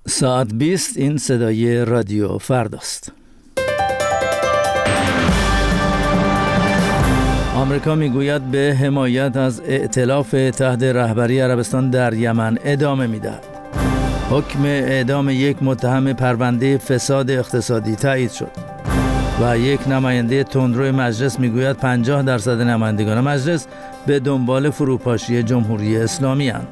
ساعت 20 این صدای رادیو فرداست. آمریکا میگوید به حمایت از ائتلاف تحت رهبری عربستان در یمن ادامه میدهد. حکم اعدام یک متهم پرونده فساد اقتصادی تایید شد و یک نماینده تندرو مجلس میگوید 50% نمایندگان مجلس به دنبال فروپاشی جمهوری اسلامی اند.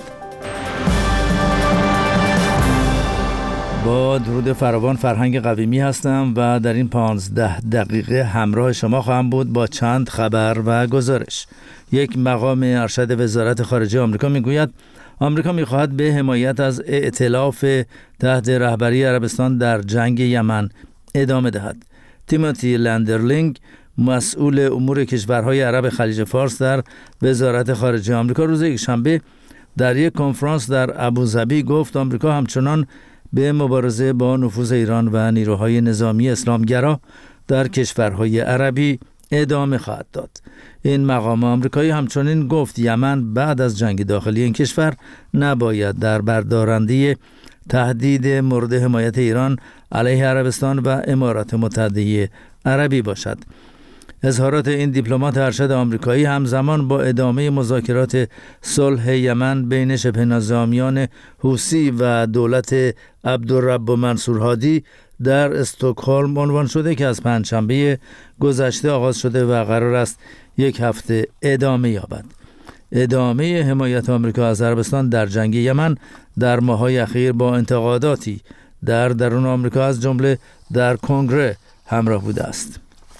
با درود فراوان، فرهنگ قویمی هستم و در این 15 دقیقه همراه شما خواهم بود با چند خبر و گزارش. یک مقام ارشد وزارت خارجه آمریکا میگوید آمریکا میخواهد به حمایت از ائتلاف تحت رهبری عربستان در جنگ یمن ادامه دهد. تیموتی لندرلینگ، مسئول امور کشورهای عرب خلیج فارس در وزارت خارجه آمریکا، روز یکشنبه در یک کنفرانس در ابوظبی گفت آمریکا همچنان به مبارزه با نفوذ ایران و نیروهای نظامی اسلامگرا در کشورهای عربی ادامه خواهد داد. این مقام آمریکایی همچنین گفت یمن بعد از جنگ داخلی این کشور نباید در بردارنده تهدید مورد حمایت ایران علیه عربستان و امارات متحده عربی باشد. اظهارات این دیپلمات ارشد آمریکایی همزمان با ادامه مذاکرات صلح یمن بین شبه نظامیان حوثی و دولت عبدالرب منصور هادی در استکهلم عنوان شده که از پنجشنبه گذشته آغاز شده و قرار است یک هفته ادامه یابد. ادامه حمایت آمریکا از عربستان در جنگ یمن در ماه‌های اخیر با انتقاداتی در درون آمریکا از جمله در کنگره همراه بوده است.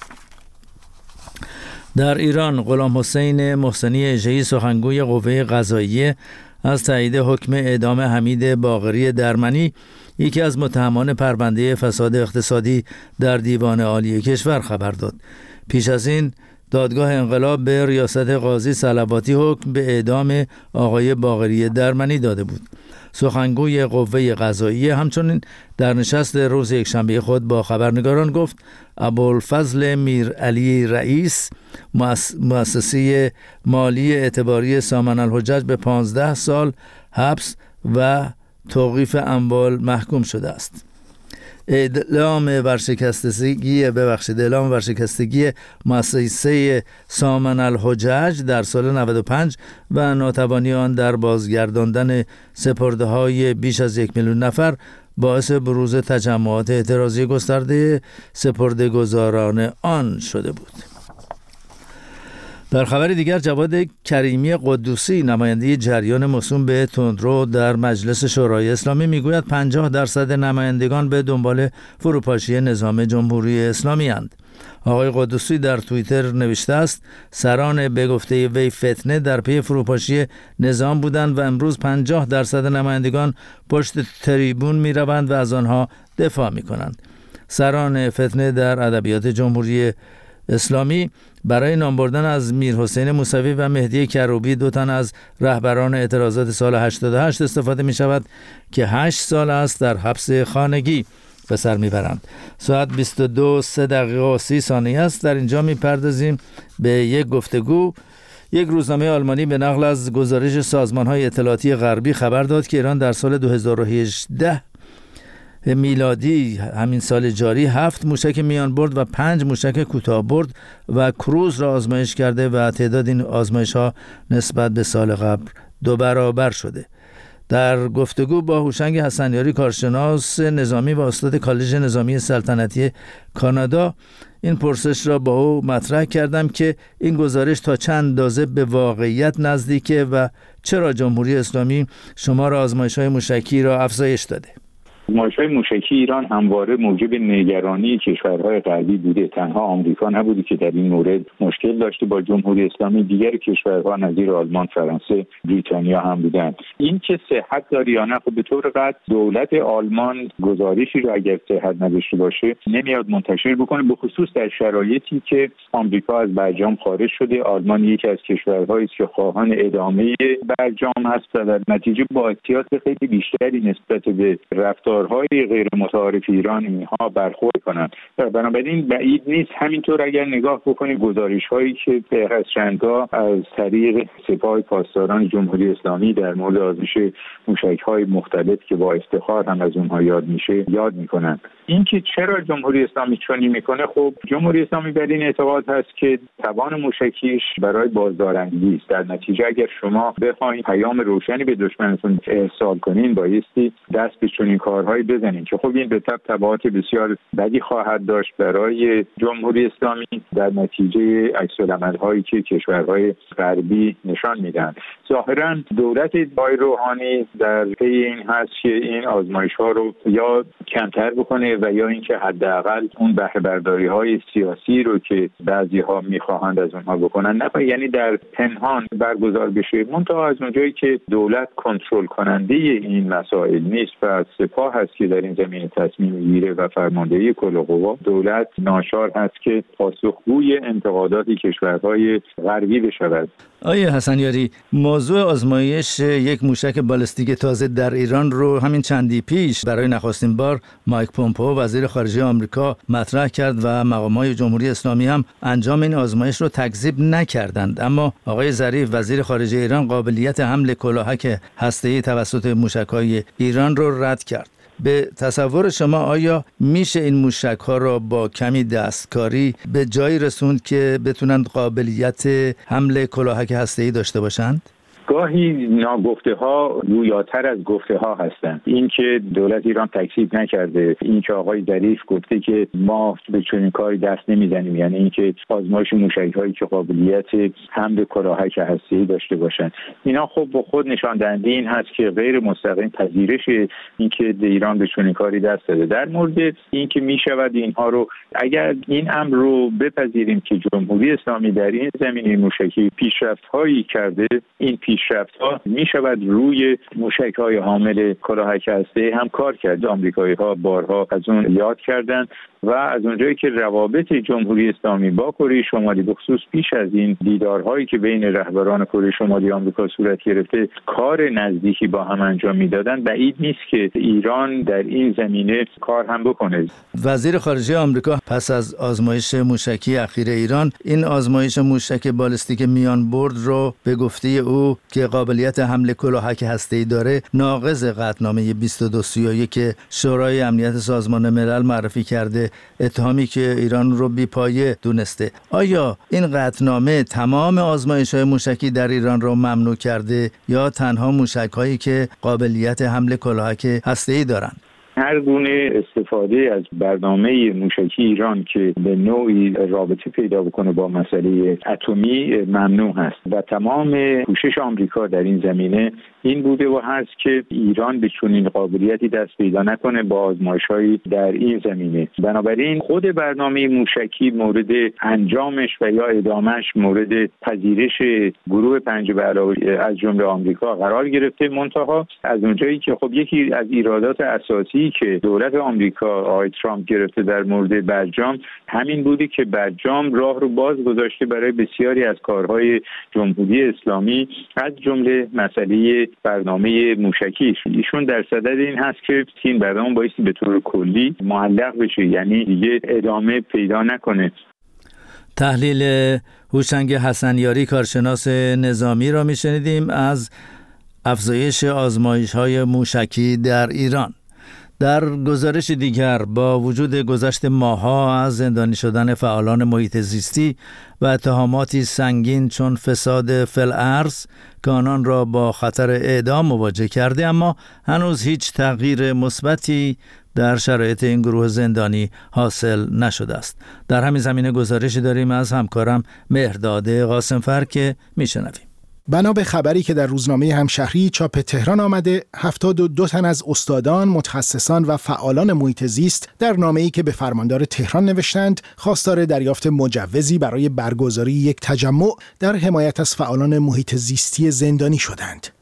در ایران، غلام حسین محسنی اژه‌ای، سخنگوی قوه قضاییه، از تایید حکم اعدام حمید باقری درمنی، یکی از متهمان پرونده فساد اقتصادی در دیوان عالی کشور، خبر داد. پیش از این دادگاه انقلاب به ریاست قاضی صلواتی حکم به اعدام آقای باقری درمنی داده بود. سخنگوی قوه قضاییه همچنین در نشست روز یکشنبه خود با خبرنگاران گفت ابوالفضل میرعلی رئیس، مؤسسه مالی اعتباری سامن الحجج، به 15 سال حبس و توقیف اموال محکوم شده است. اعلام ورشکستگی مؤسسه سامن الحجج در سال 95 و ناتوانی آن در بازگرداندن سپرده های بیش از 1 میلیون نفر باعث بروز تجمعات اعتراضی گسترده سپرده گذاران آن شده بود. در خبر دیگر، جواد کریمی قدوسی، نماینده جریان موسوم به تندرو در مجلس شورای اسلامی، میگوید 50% نمایندگان به دنبال فروپاشی نظام جمهوری اسلامی اند. آقای قدوسی در توییتر نوشته است سران به گفته وی فتنه در پی فروپاشی نظام بودند و امروز 50% نمایندگان پشت تریبون می روند و از آنها دفاع می کنند. سران فتنه در ادبیات جمهوری اسلامی برای نام بردن از میرحسین موسوی و مهدی کروبی، 2 تن از رهبران اعتراضات سال 88 استفاده می شود که 8 سال است در حبس خانگی به سر می برند. ساعت 22:03 است. در اینجا می پردازیم به یک گفتگو. یک روزنامه آلمانی به نقل از گزارش سازمان‌های اطلاعاتی غربی خبر داد که ایران در سال 2018 میلادی، همین سال جاری، 7 موشک میان برد و 5 موشک کوتاه برد و کروز را آزمایش کرده و تعداد این آزمایش‌ها نسبت به سال قبل 2 برابر شده. در گفتگو با هوشنگ حسنیاری، کارشناس نظامی و استاد کالج نظامی سلطنتی کانادا، این پرسش را با او مطرح کردم که این گزارش تا چند اندازه به واقعیت نزدیکه و چرا جمهوری اسلامی شمار آزمایش‌های موشکی را افزایش داده. آزمایش‌های موشکی ایران همواره موجب نگرانی کشورهای غربی بوده. تنها آمریکا نبوده که در این مورد مشکل داشته با جمهوری اسلامی، دیگر کشورها نظیر آلمان، فرانسه، بریتانیا هم بودند. این که صحت داره یا نه، خب به طور قطع دولت آلمان گزارشی رو اگر صحت نداشته باشه نمیاد منتشر بکنه، به خصوص در شرایطی که آمریکا از برجام خارج شده. آلمان یکی از کشورهایی است که خواهان ادامه برجام هست و در نتیجه با احتیاط خیلی بیشتری نسبت به رفتار رفتارهای غیر متعارف ایران اینها برخورد کنند. بنابراین بعید نیست همینطور اگر نگاه بکنید گزارش‌هایی که به قصرنگاه از طریق سپاه پاسداران جمهوری اسلامی در مورد آزمایش موشک‌های مختلف که با افتخار هم از اونها یاد میشه یاد میکنن. اینکه چرا جمهوری اسلامی چنین میکنه، خب جمهوری اسلامی بر این اعتقاد هست که توان موشکیش برای بازدارندگی است. در نتیجه اگر شما بخواید پیام روشنی به دشمنتون ارسال کنین بایستی دست به چنین کارهایی بزنین که خب این به تبعات بسیار بدی خواهد داشت برای جمهوری اسلامی در نتیجه عکس‌العمل‌هایی که کشورهای غربی نشان میدن. ظاهراً دولت آقای روحانی در پی این هست که این آزمایش‌ها رو یا کمتر بکنه و یا اینکه حداقل اون بهره برداری‌های سیاسی رو که بعضی‌ها می‌خواهند از اونها بکنن یعنی در پنهان برگزار بشه. منتها از اونجایی که دولت کنترل کننده این مسائل نیست و سپاه هست که در این زمینه تصمیم میگیره و فرماندهی کل قوا، دولت ناچار هست که پاسخگوی انتقادات کشورهای غربی بشود. آیه حسنیاری، موضوع آزمایش یک موشک بالستیک تازه در ایران رو همین چندی پیش برای نخستین بار مایک پومپئو وزیر خارجه آمریکا مطرح کرد و مقامات جمهوری اسلامی هم انجام این آزمایش رو تکذیب نکردند. اما آقای ظریف وزیر خارجه ایران قابلیت حمل کلاهک هسته‌ای توسط موشک‌های ایران رو رد کرد. به تصور شما آیا میشه این موشک‌ها را با کمی دستکاری به جایی رسوند که بتونند قابلیت حمل کلاهک هسته‌ای داشته باشند؟ گاهی ناگفته‌ها گویاتر از گفته‌ها هستند. این که دولت ایران تکذیب نکرده، این که آقای ظریف گفته که ما به چنین کاری دست نمیزنیم، یعنی این که آزمایش موشک‌هایی که قابلیت حمل کلاهک هسته‌ای داشته باشند، اینا خب با خود نشان دهنده این هست که غیر مستقیم پذیرش این که ایران به چنین کاری دست داده. در مورد این که میشود اینها رو، اگر این امر رو بپذیریم که جمهوری اسلامی در این زمینه موشکی پیشرفت‌هایی کرده، این پیشرفت‌ها می‌شود روی موشک‌های حامل کلاهک هسته‌ای هم کار کرد. آمریکایی‌ها بارها از اون یاد کردند و از اونجایی که روابط جمهوری اسلامی با کره شمالی بخصوص پیش از این دیدارهایی که بین رهبران کره شمالی آمریکا صورت گرفته کار نزدیکی با هم انجام میدادند، بعید نیست که ایران در این زمینه کار هم بکنه. وزیر خارجه آمریکا پس از آزمایش موشکی اخیر ایران این آزمایش موشک بالستیک میان برد رو به گفته او که قابلیت حمل کلاهک هسته‌ای داره ناقض قطعنامه 2231 که شورای امنیت سازمان ملل معرفی کرده، اتهامی که ایران رو بی‌پایه دونسته. آیا این قطعنامه تمام آزمایش‌های موشکی در ایران رو ممنوع کرده یا تنها موشک‌هایی که قابلیت حمل کلاهک هسته‌ای دارند؟ هر گونه استفاده از برنامه موشکی ایران که به نوعی رابطه پیدا بکنه با مسئله اتمی ممنوع هست و تمام کوشش آمریکا در این زمینه این بوده و هست که ایران به چنین قابلیتی دست پیدا نکنه با آزمایش‌هایی در این زمینه. بنابراین خود برنامه موشکی مورد انجامش و یا ادامهش مورد پذیرش گروه پنج به علاوه از جمله آمریکا قرار گرفته. منتها از اونجایی که خب یکی از ایرادات اساسی که دولت آمریکا آقای ترامپ گرفته در مورد برجام همین بوده که برجام راه رو باز گذاشته برای بسیاری از کارهای جمهوری اسلامی از جمله مسئله برنامه موشکیش. ایشون در صدد این هست که این برنامه بایستی به طور کلی معلق بشه، یعنی دیگه ادامه پیدا نکنه. تحلیل هوشنگ حسنیاری کارشناس نظامی را میشنیدیم از افزایش آزمایش‌های موشکی در ایران. در گزارش دیگر با وجود گذشت ماه‌ها از زندانی شدن فعالان محیط زیستی و اتهاماتی سنگین چون فساد فی‌الارض که آنان را با خطر اعدام مواجه کرده، اما هنوز هیچ تغییر مثبتی در شرایط این گروه زندانی حاصل نشده است. در همین زمینه گزارشی داریم از همکارم مهرداد قاسمفر که میشنویم. بنا به خبری که در روزنامه همشهری چاپ تهران آمده، 72 تن از استادان، متخصصان و فعالان محیط زیست در نامه‌ای که به فرماندار تهران نوشتند، خواستار دریافت مجوزی برای برگزاری یک تجمع در حمایت از فعالان محیط زیستی زندانی شدند.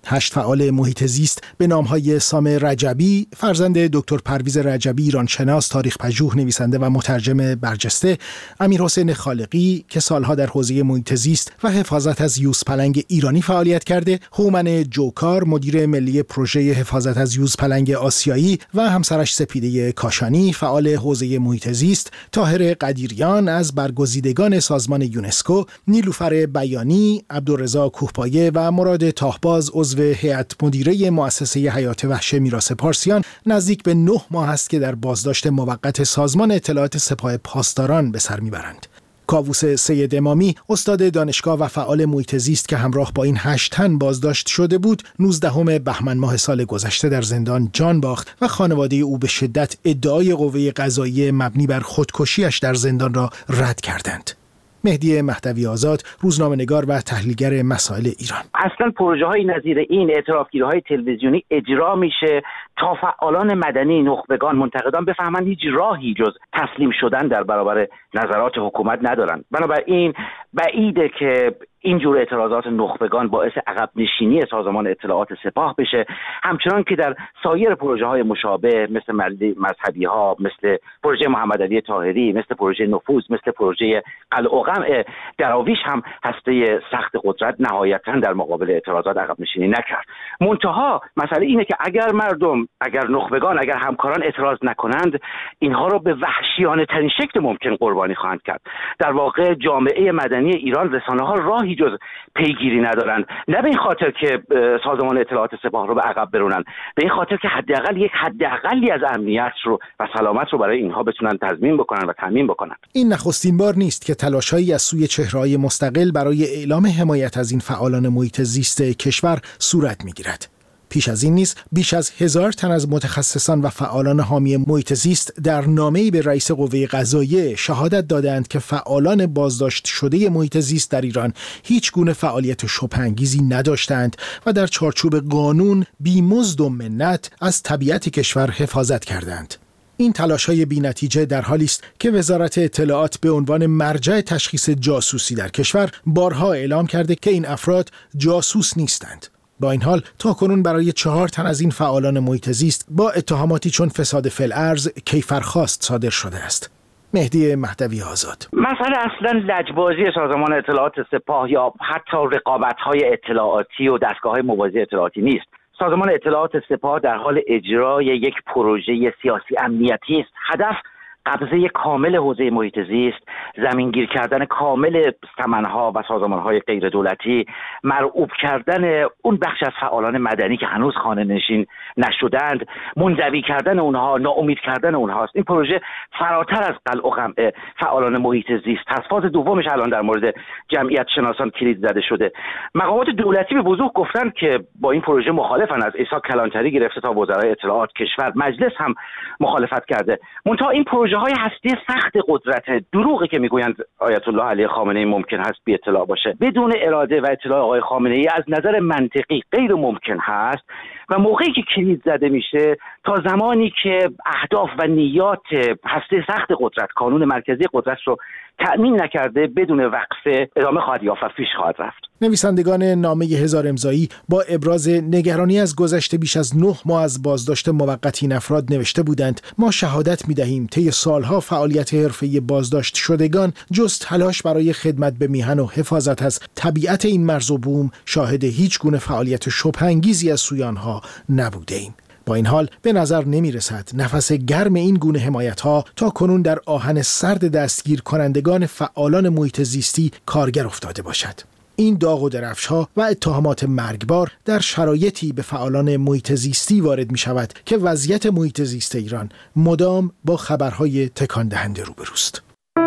8 فعال محیط زیست به نام‌های سامر رجبی، فرزند دکتر پرویز رجبی ایرانشناس، تاریخ پژوه، نویسنده و مترجم برجسته، امیرحسین خالقی که سالها در حوزه محیط زیست و حفاظت از یوزپلنگ ایرانی فعالیت کرده، هومن جوکار مدیر ملی پروژه حفاظت از یوزپلنگ آسیایی و همسرش سپیده کاشانی فعال حوزه محیط زیست، طاهر قدیریان از برگزیدگان سازمان یونسکو، نیلوفر بیانی، عبدالرضا کوهپایه و مراد تاهباز عضو هیئت مدیره مؤسسه حیات وحش میراث پارسیان نزدیک به 9 ماه است که در بازداشت موقت سازمان اطلاعات سپاه پاسداران به سر میبرند. کاووس سید امامی استاد دانشگاه و فعال محیط زیست که همراه با این 8 تن بازداشت شده بود، 19 بهمن ماه سال گذشته در زندان جان باخت و خانواده او به شدت ادعای قوه قضاییه مبنی بر خودکشیش در زندان را رد کردند. مهدی مهدوی آزاد، روزنامه‌نگار و تحلیلگر مسائل ایران: اصلا پروژه‌های نظیر این اعترافگیری‌های تلویزیونی اجرا میشه تا فعالان مدنی، نخبگان، منتقدان بفهمن هیچ راهی جز تسلیم شدن در برابر نظرات حکومت ندارن. بنابراین بعیده که اینجور اعتراضات نخبگان باعث عقب نشینی سازمان اطلاعات سپاه بشه، همچنان که در سایر پروژه‌های مشابه مثل مذهبی‌ها، مثل پروژه محمدعلی طاهری، مثل پروژه نفوذ، مثل پروژه قلع و قمع دراویش هم هسته سخت قدرت نهایتاً در مقابل اعتراضات عقب نشینی نکرد. منتها مسئله اینه که اگر مردم، اگر نخبگان، اگر همکاران اعتراض نکنند، اینها رو به وحشیانه ترین شکل ممکن قربانی خواهند کرد. در واقع جامعه مدنی ایران، رسانه‌ها راهی جز پیگیری ندارند، نه به این خاطر که سازمان اطلاعات سپاه رو به عقب برونن، به این خاطر که حداقل یک حداقلی از امنیت رو و سلامت رو برای اینها بتونن تضمین بکنن و تامین بکنن. این نخستین بار نیست که تلاش‌هایی از سوی چهره‌های مستقل برای اعلام حمایت از این فعالان محیط زیست کشور صورت می‌گیرد. پیش از این نیز بیش از 1000 تن از متخصصان و فعالان حامی محیط زیست در نامه‌ای به رئیس قوه قضاییه شهادت دادند که فعالان بازداشت شده محیط زیست در ایران هیچ گونه فعالیت شبه‌انگیزی نداشتند و در چارچوب قانون بی‌مزد و منت از طبیعت کشور حفاظت کردند. این تلاش‌های بی‌نتیجه در حالی است که وزارت اطلاعات به عنوان مرجع تشخیص جاسوسی در کشور بارها اعلام کرده که این افراد جاسوس نیستند. با این حال تاکنون برای 4 تن از این فعالان محیط زیست با اتهاماتی چون فساد فی الارض کیفرخواست صادر شده است. مهدی مهدوی آزاد: مسئله اصلا لجبازی سازمان اطلاعات سپاه یا حتی رقابت‌های اطلاعاتی و دستگاه‌های موازی اطلاعاتی نیست. سازمان اطلاعات سپاه در حال اجرای یک پروژه سیاسی امنیتی است. هدف قبضه کامل حوزه محیط زیست، زمینگیر کردن کامل ثمنها و سازمانهای غیر دولتی، مرعوب کردن اون بخش از فعالان مدنی که هنوز خانه نشین نشدند، منزوی کردن اونها، ناامید کردن اونهاست. این پروژه فراتر از قلع و قمع فعالان محیط زیست هست. فاز دومش الان در مورد جمعیت شناسان کلید زده شده. مقامات دولتی به وضوح گفتن که با این پروژه مخالفن، از عیسی کلانتری گرفته تا وزرای اطلاعات کشور، مجلس هم مخالفت کرده. منتها این پروژه های هستی سخت قدرت، دروغی که میگویند آیت الله علی خامنه ای ممکن هست بی اطلاع باشه، بدون اراده و اطلاع آقای خامنه ای از نظر منطقی غیر ممکن هست و موقعی که کلید زده میشه تا زمانی که اهداف و نیات هستی سخت قدرت، کانون مرکزی قدرت رو تأمین نکرده، بدون وقفه ادامه خواهد یافت و پیش خواهد رفت. نویسندگان نامه 1000 امضایی با ابراز نگرانی از گذشته بیش از 9 ماه از بازداشت موقت این افراد نوشته بودند: ما شهادت می‌دهیم طی سالها فعالیت حرفه‌ای بازداشت شدگان جز تلاش برای خدمت به میهن و حفاظت از طبیعت این مرز و بوم شاهد هیچ گونه فعالیت شبه‌انگیزی از سوی آنها نبوده‌ایم. با این حال به نظر نمی رسد نفس گرم این گونه حمایت ها تا کنون در آهن سرد دستگیر کنندگان فعالان محیط زیستی کارگر افتاده باشد. این داغ و درفش ها و اتهامات مرگبار در شرایطی به فعالان محیط زیستی وارد می شود که وضعیت محیط زیست ایران مدام با خبرهای تکان دهنده روبروست.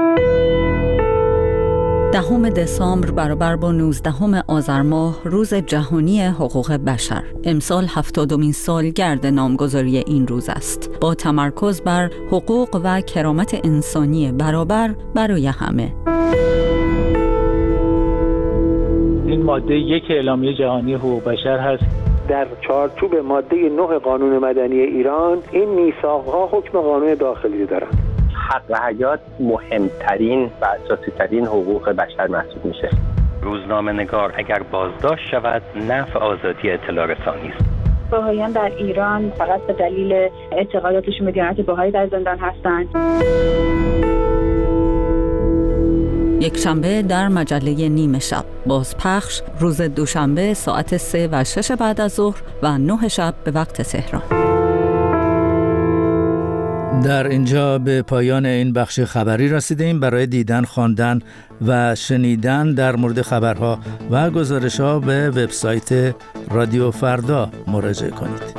10 دسامبر برابر با 19 آذر ماه روز جهانی حقوق بشر. امسال 70مین سالگرد نامگذاری این روز است، با تمرکز بر حقوق و کرامت انسانی برابر برای همه. این ماده 1 اعلامیه جهانی حقوق بشر هست. در چارچوب ماده 9 قانون مدنی ایران این میثاق‌ها حکم قانون داخلی دارند. حق حیات مهمترین و اساسی ترین حقوق بشر محسوب میشه. روزنامه‌نگار اگر بازداشت شود نفع آزادی اطلاع رسانی است. بهائیان در ایران فقط به دلیل اعتقاداتشون به دیانت بهایی در زندان هستند. یک شنبه در مجله نیمه شب، بازپخش روز دوشنبه ساعت 3 و 6 بعد از ظهر و 9 شب به وقت تهران. در اینجا به پایان این بخش خبری رسیدیم. برای دیدن، خواندن و شنیدن در مورد خبرها و گزارش‌ها به وبسایت رادیو فردا مراجعه کنید.